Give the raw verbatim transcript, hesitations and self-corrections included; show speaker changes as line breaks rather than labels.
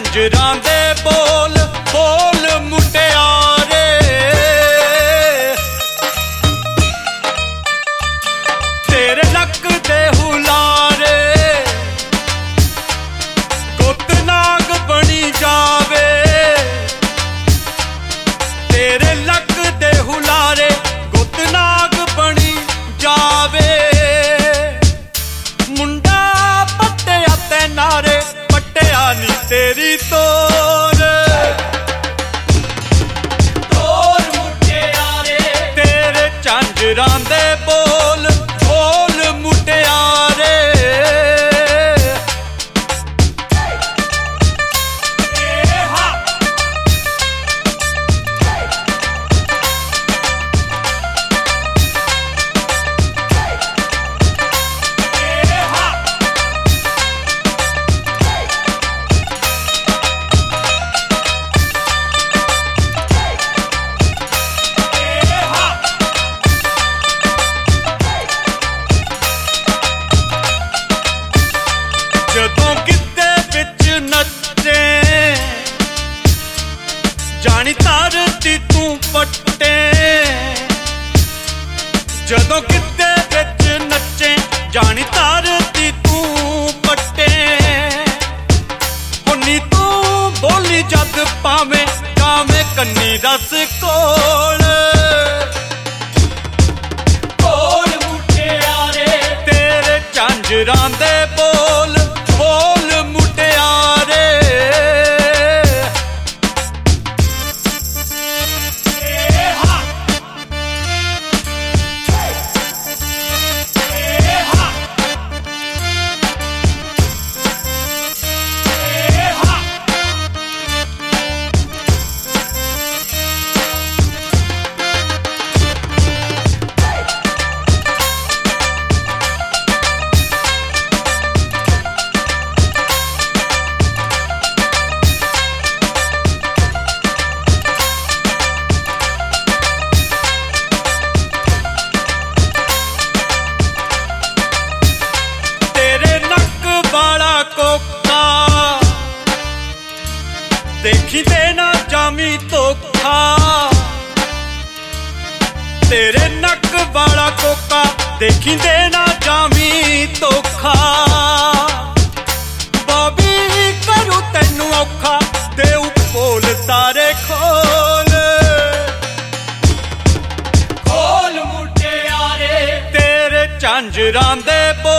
ਝਾਂਜਰਾਂ ਦੇ ਬੋਲ ਬੋਲ ਮੁਟਿਆਰੇ ਤੇਰੇ ਲੱਕ ਦੇ ਹੁਲਾਰੇ ਗੁੱਤ ਨਾਗ ਬਣੀ ਜਾਵੇ ਤੇਰੇ ਲੱਕ ਦੇ ਹੁਲਾਰੇ ਗੁੱਤ ਨਾਗ ਬਣੀ ਜਾਵੇ ਮੁੰਡਾ ਪੱਟਿਆ ਤੇ ਨਾਰੇ ਪੱਟਿਆ ਨੀ ਤੇਰੀ ਤੋਰ ਤੋਰ ਮੁਟਿਆਰੇ ਤੇਰੇ ਝਾਂਜਰਾਂ ਦੇ ਬੋਲ ਬੋਲ ਮੁਟਿਆਰੇ ਜਦੋਂ ਕਿਤੇ ਵਿੱਚ ਨੱਚੇ ਜਾਣੀ ਧਰਤੀ ਤੂੰ ਪੱਟੇ ਜਦੋਂ ਕਿਤੇ ਵਿੱਚ ਨੱਚੇ ਜਾਣੀ ਧਰਤੀ ਤੂੰ ਪੱਟੇ ਹੁਣੀ ਤੂੰ ਬੋਲੀ ਜਦ ਪਾਵੇਂ ਕਾਵੇਂ ਕੰਨੀ ਰਸ ਕੋਲ ਕੋਲ ਮੁਟਿਆਰੇ ਤੇਰੇ ਝਾਂਜਰਾਂ ਦੇ ਬੋਲ ਬੋਲ ਮੁਟਿਆਰੇ ਕੋਕਾ ਦੇਖੀ ਤੇ ਨਾ ਜਾਮੀ ਧੋਖਾ ਤੇਰੇ ਨੱਕ ਵਾਲਾ ਕੋਕਾ ਦੇਖੀ ਤੇ ਨਾ ਜਾਮੀ ਧੋਖਾ ਬਾਬੀ ਕਰੂ ਤੈਨੂੰ ਔਖਾ ਦੇਉ ਬੋਲ ਤਾਰੇ ਖੋਲ ਖੋਲ ਮੁਟਿਆਰੇ ਤੇਰੇ ਝਾਂਜਰਾਂ ਦੇ